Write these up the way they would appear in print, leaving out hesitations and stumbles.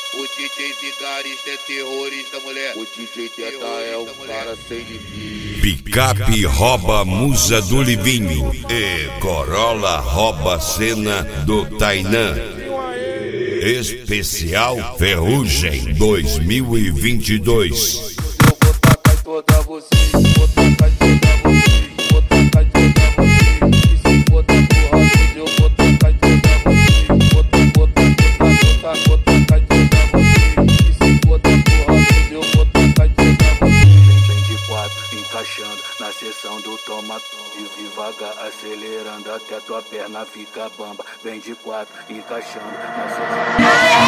O DJ vigarista é terrorista, mulher. O DJ Teta é um cara sem limite. Picape rouba musa do Livinho e Corolla rouba cena do Tainã. Especial Ferrugem 2022. Eu vou tacar toda vocês, vou tacar toda vocês, vou tacar toda vocês. E se for da porra, eu vou tacar toda vocês, vou tacar toda vocês. E se for da porra, eu vou tacar toda vocês. Vem de quatro, encaixando na seção do toma-tom. Devagar, acelerando até tua perna fica bamba. Vem de quatro, encaixando na seção do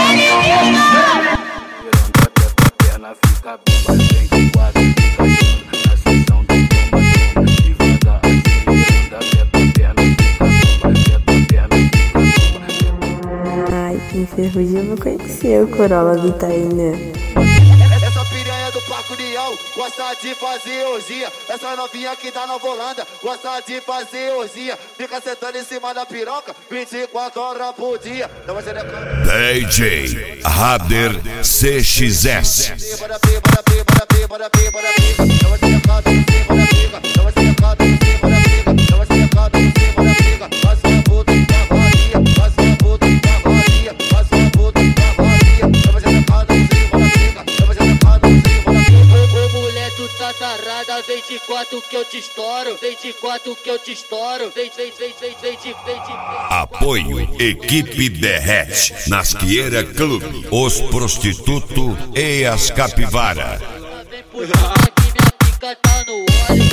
toma-tom. Acelerando até tua perna fica bamba. Vem de quatro, encaixando na seção do toma-tom. Devagar, acelerando até tua perna fica bamba. Até tua perna fica bamba. Ai, em Ferrugem eu vou conhecer o Corolla do Tainã. Essa piranha do Parque União gosta de fazer orgia. Essa novinha que tá na Volanda gosta de fazer orgia. Fica sentando em cima da piroca 24 horas por dia. DJ Rader CXS. Vem de quatro que eu te estouro, vem de quatro que eu te estouro, vem de. Apoio Equipe Derrete, Nasqueira Clube, Os Prostituto e as Capivara. Vem por cima que minha pica tá no óleo.